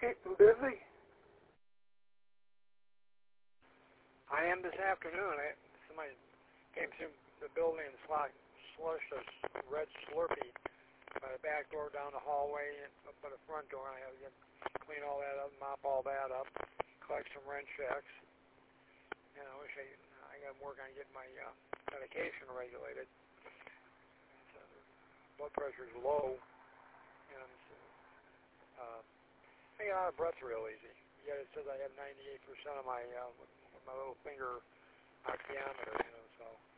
keeping busy? I am this afternoon. Somebody came through the building and slushed a red Slurpee by the back door down the hallway and up by the front door. I have to clean all that up, mop all that up, collect some rent checks. And I wish I got to work on getting my medication regulated. Blood pressure is low, and I get out of breath real easy. Yet it says I have 98% of my little finger oximeter, so.